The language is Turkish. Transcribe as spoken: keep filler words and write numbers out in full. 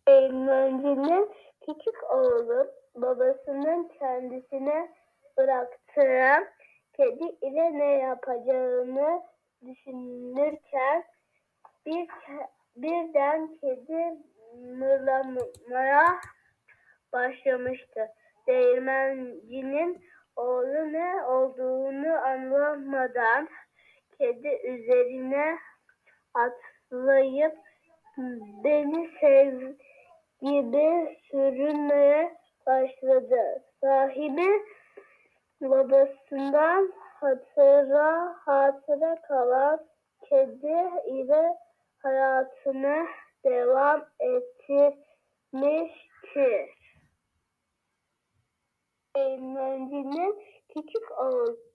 Eymen'in küçük oğlu babasının kendisine bıraktığı kedi ile ne yapacağını düşünürken bir birden kedi mırlamaya başlamıştı. Değirmencinin oğlu ne olduğunu anlamadan kedi üzerine atlayıp beni sev gibi sürünmeye başladı. Sahibi babasından hatıra hatıra kalan kedi ile hayatına devam ettirmiştir. Eymen'in küçük oğlu